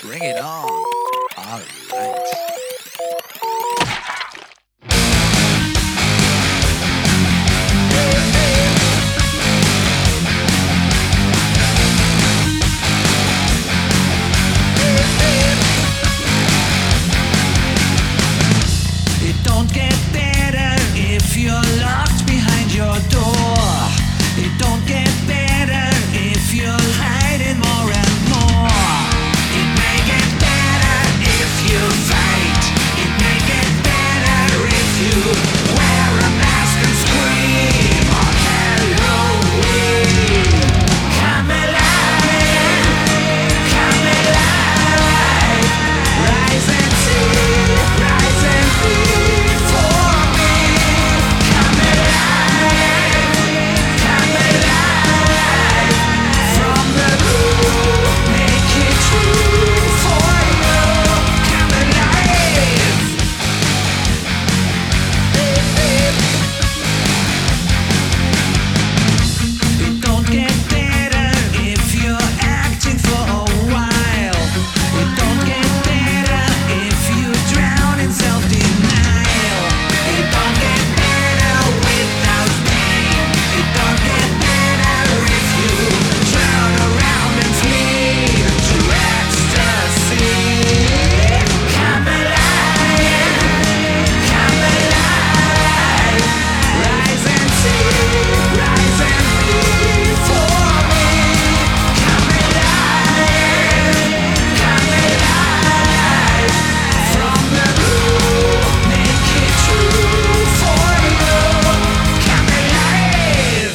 Bring it on. All right. It don't get better if you're locked behind your door. It don't get better if you're hiding more and more. It may get better if you fight. It may get better if you wear a mask and scream on Halloween. Come alive, come alive. Rise and see, rise and be for me. Come alive, come alive. From the root, make it true for you. Come alive. It don't get better if you're acting for a while. It don't get better if you drown in self-denial. It don't get better without pain. It don't get better if you turn around and flee to ecstasy. Come alive, come alive. Rise and see, rise and be for me. Come alive, come alive. From the root, make it true for you. Come alive.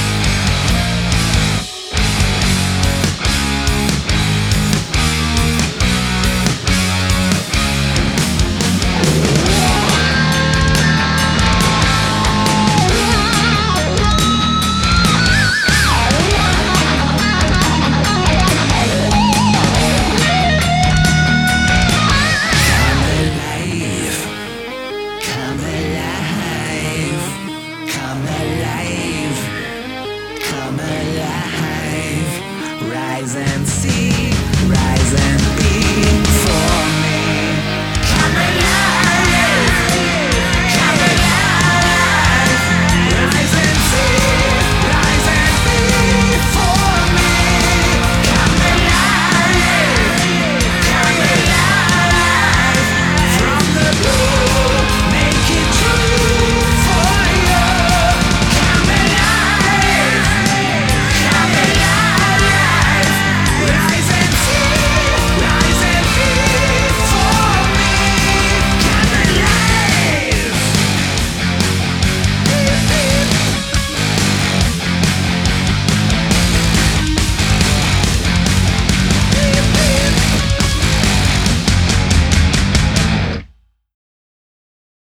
Come alive, come alive, come alive. Rise and see, rise and